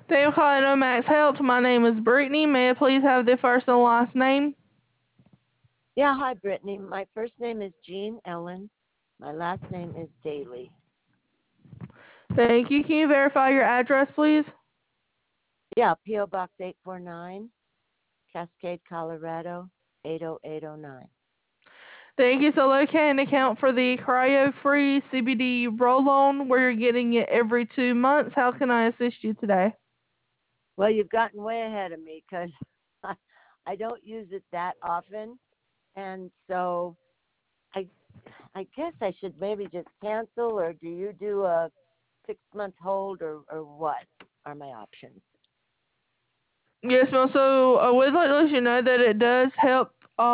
Thank you for calling Omax Health. My name is Brittany. May I please have the first and last name? Yeah, hi, Brittany. My first name is Jean Ellen. My last name is Daly. Thank you. Can you verify your address, please? Yeah, P.O. Box 849, Cascade, Colorado, 80809. Thank you. So locate an account for the cryo-free CBD roll-on where you're getting it every 2 months. How can I assist you today? Well, you've gotten way ahead of me because I don't use it that often. And so I guess I should maybe just cancel, or do you do a 6-month hold, or what are my options? Yes, ma'am. So I would like to let you know that it does help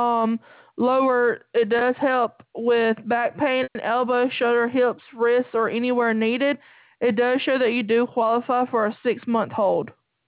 it does help with back pain, elbow, shoulder, hips, wrists, or anywhere needed. It does show that you do qualify for a 6-month hold.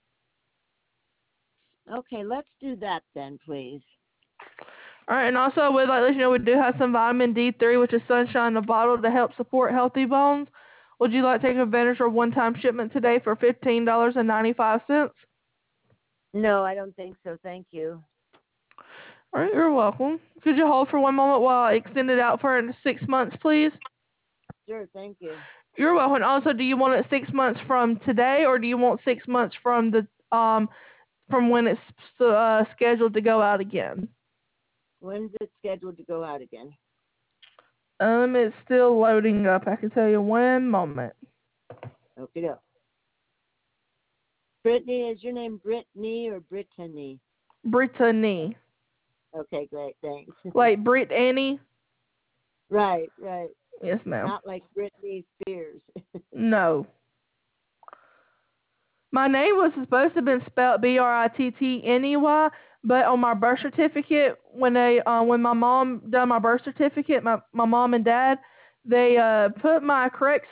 Okay, let's do that then, please. All right, and also I would like to let you know we do have some vitamin D3, which is sunshine in a bottle, to help support healthy bones. Would you like to take advantage of a one-time shipment today for $15.95? No, I don't think so. Thank you. All right, you're welcome. Could you hold for one moment while I extend it out for 6 months, please? Sure, thank you. You're welcome. Also, do you want it 6 months from today, or do you want 6 months from the from when it's scheduled to go out again? When's it scheduled to go out again? It's still loading up. I can tell you one moment. Okay. Brittany, is your name Brittany or Brittany? Brittany. Okay, great, thanks. Like Brittany? Right. Yes, ma'am. Not like Britney Spears. No. My name was supposed to have been spelled Brittney, but on my birth certificate, when my mom done my birth certificate, my mom and dad, they put my correct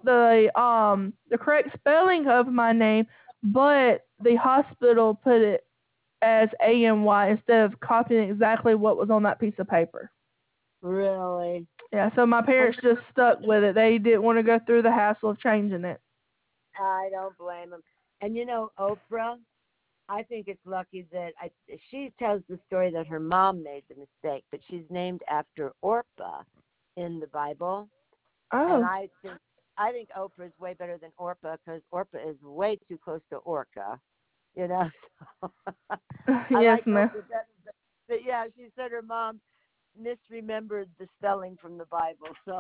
the correct spelling of my name, but the hospital put it as ANY instead of copying exactly what was on that piece of paper. Really? Yeah, so my parents just stuck with it. They didn't want to go through the hassle of changing it. I don't blame them. And you know, Oprah, I think it's lucky that she tells the story that her mom made the mistake, but she's named after Orpah in the Bible. And Oh. I think Oprah is way better than Orpah because Orpah is way too close to Orca, you know. So I Yes, like ma'am. Oprah better, but yeah, she said her mom misremembered the spelling from the Bible. So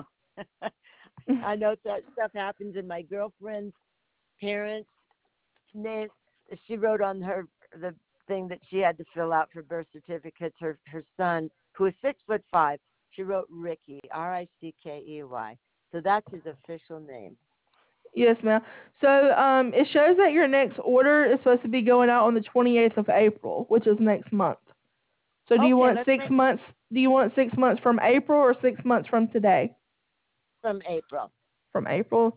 I know that stuff happens in my girlfriend's parents' name. She wrote on the thing that she had to fill out for birth certificates. Her son, who is 6'5", she wrote Ricky, Rickey. So that's his official name. Yes, ma'am. So it shows that your next order is supposed to be going out on the 28th of April, which is next month. So do you Okay, want 6 months? Do you want 6 months from April or 6 months from today? From April. From April.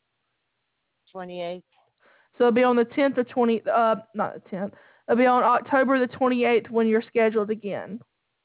28th. So it'll be on the 10th or 20th. Not the 10th. It'll be on October the 28th when you're scheduled again.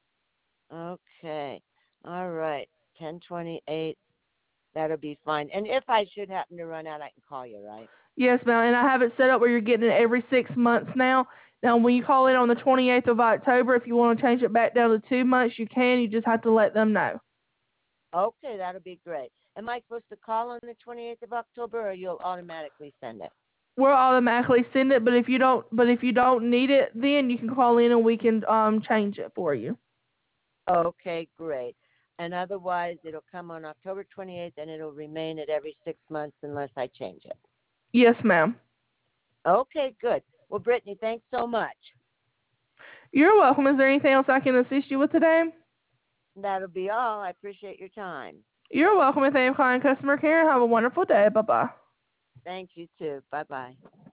Okay. All right. 10/28. That'll be fine. And if I should happen to run out, I can call you, right? Yes, ma'am. And I have it set up where you're getting it every 6 months now. Now, when you call in on the 28th of October, if you want to change it back down to 2 months, you can. You just have to let them know. Okay, that'll be great. Am I supposed to call on the 28th of October, or you'll automatically send it? We'll automatically send it, but if you don't need it, then you can call in and we can change it for you. Okay, great. And otherwise, it'll come on October 28th, and it'll remain at every 6 months unless I change it. Yes, ma'am. Okay, good. Well, Brittany, thanks so much. You're welcome. Is there anything else I can assist you with today? That'll be all. I appreciate your time. You're welcome. And thank you for calling customer care. Have a wonderful day. Bye-bye. Thank you, too. Bye-bye.